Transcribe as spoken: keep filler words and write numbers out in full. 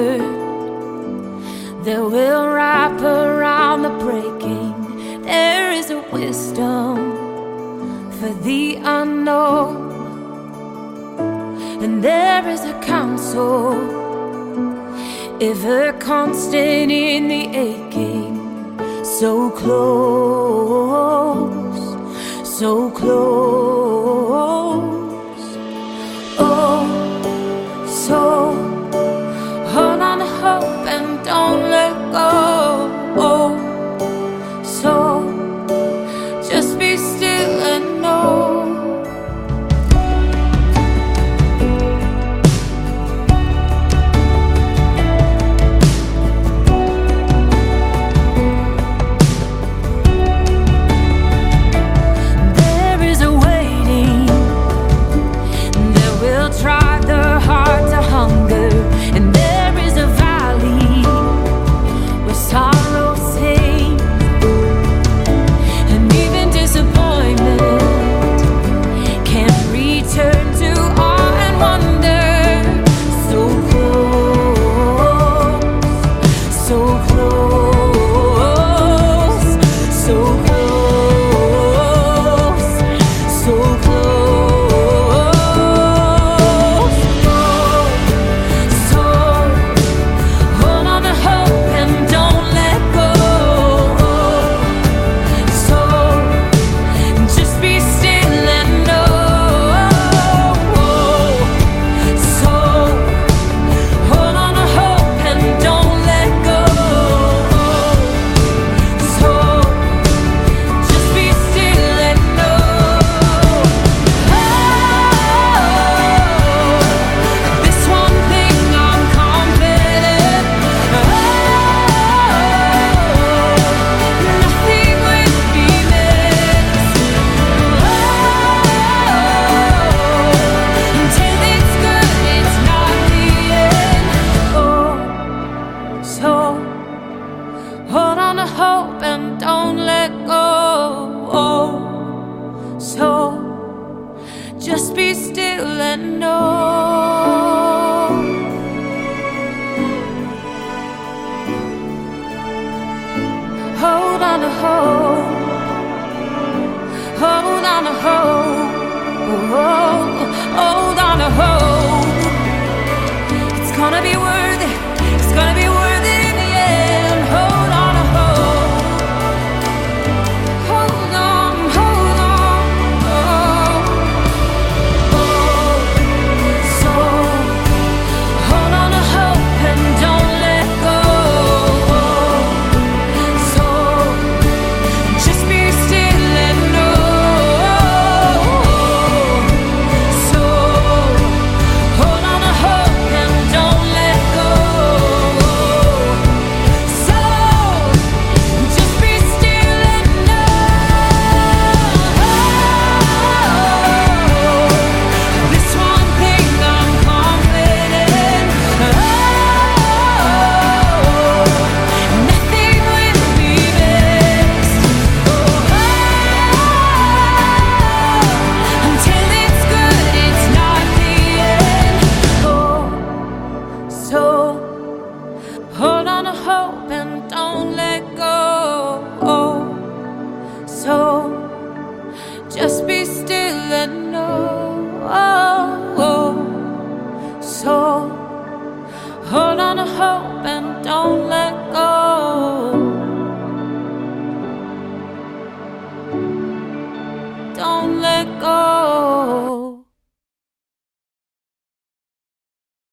word that will wrap around the breaking. There is a wisdom for the unknown, and there is a counsel ever constant in the aching. So close, so close. Oh, so hold on to hope and don't let go. Oh, so just be still and know. Hold on to hope and don't let go. Oh, so just be still and know. Hold on to hope. Hold on to hope. Oh, hold on to hope. It's gonna be worth it. It's gonna be worth it in the end. Hold on. Hold on to hope and don't let go. Oh, so just be still and know. Oh, oh, so hold on to hope and don't let go. Don't let go.